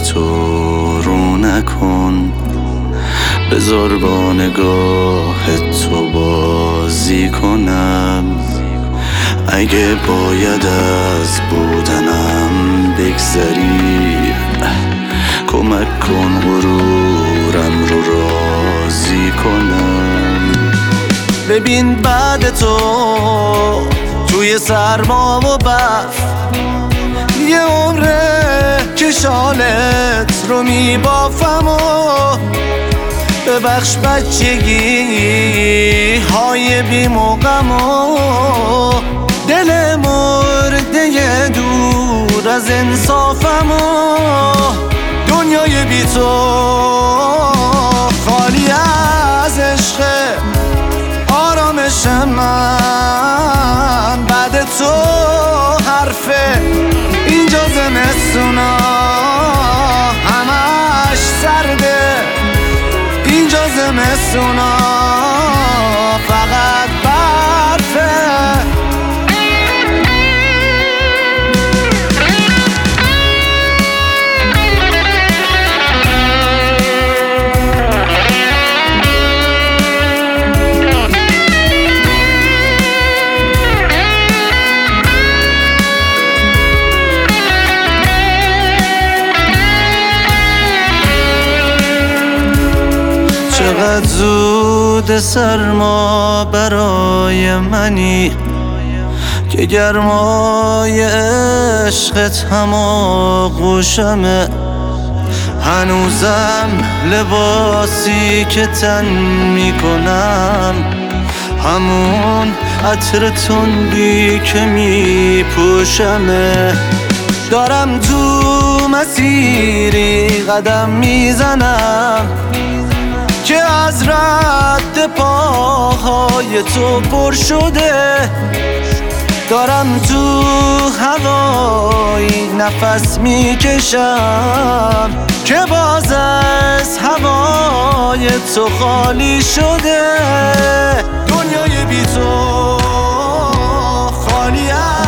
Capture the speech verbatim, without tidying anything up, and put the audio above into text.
تو رو نکن، بذار با نگاه تو بازی کنم. اگه باید از بودنم بگذری، کمک کن غرورم رو راضی کنم. ببین بعد تو توی سرما و برف یه عمره که شالت رو میبافم و ببخش بچگی های بی موقعم و دل مرده دور از انصافم و دنیای بی تو خالی از عشق آرامش من. بعد تو حرفه اینجا زمستونا همش سرده، اینجا زمستونا فقط برفه. چقدر زود سرما برای منی که گرمای عشقت هم آغوشمه. هنوزم لباسی که تن میکنم همون عطر تندی که میپوشمه. دارم تو مسیری قدم میزنم که از رد پاهای تو پر شده. دارم تو هوایی نفس میکشم که باز از هوای تو خالی شده. دنیای بی تو خالی